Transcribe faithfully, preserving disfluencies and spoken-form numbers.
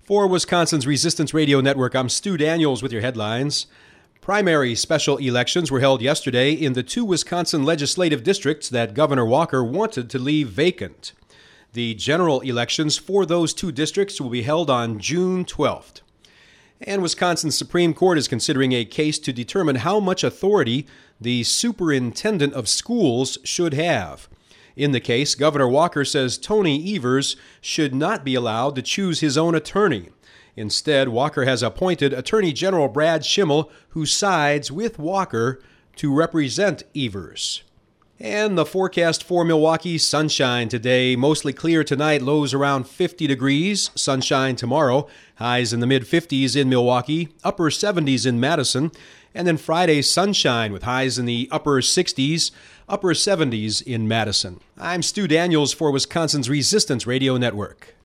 For Wisconsin's Resistance Radio Network, I'm Stu Daniels with your headlines. Primary special elections were held yesterday in the two Wisconsin legislative districts that Governor Walker wanted to leave vacant. The general elections for those two districts will be held on June twelfth. And Wisconsin's Supreme Court is considering a case to determine how much authority the superintendent of schools should have. In the case, Governor Walker says Tony Evers should not be allowed to choose his own attorney. Instead, Walker has appointed Attorney General Brad Schimmel, who sides with Walker to represent Evers. And the forecast for Milwaukee: sunshine today, mostly clear tonight, lows around fifty degrees. Sunshine tomorrow, highs in the mid-fifties in Milwaukee, upper seventies in Madison. And then Friday, sunshine with highs in the upper sixties, upper seventies in Madison. I'm Stu Daniels for Wisconsin's Resistance Radio Network.